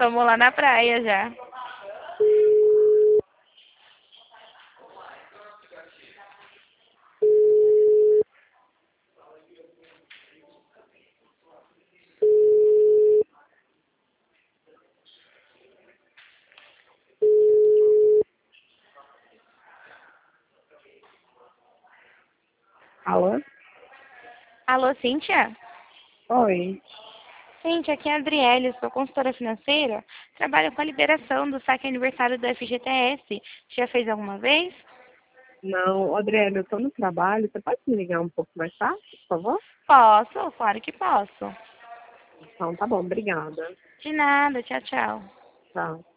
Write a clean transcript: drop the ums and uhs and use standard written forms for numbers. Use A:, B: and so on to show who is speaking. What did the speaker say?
A: Vamos lá na praia já.
B: Alô?
A: Alô, Cíntia?
B: Oi.
A: Cíntia, aqui é a Adriele, sou consultora financeira. Trabalho com a liberação do saque aniversário do FGTS. Já fez alguma vez?
B: Não, Adriana, eu tô no trabalho. Você pode me ligar um pouco mais tarde, por favor?
A: Posso, claro que posso.
B: Então, tá bom, obrigada.
A: De nada, tchau, tchau.
B: Tchau.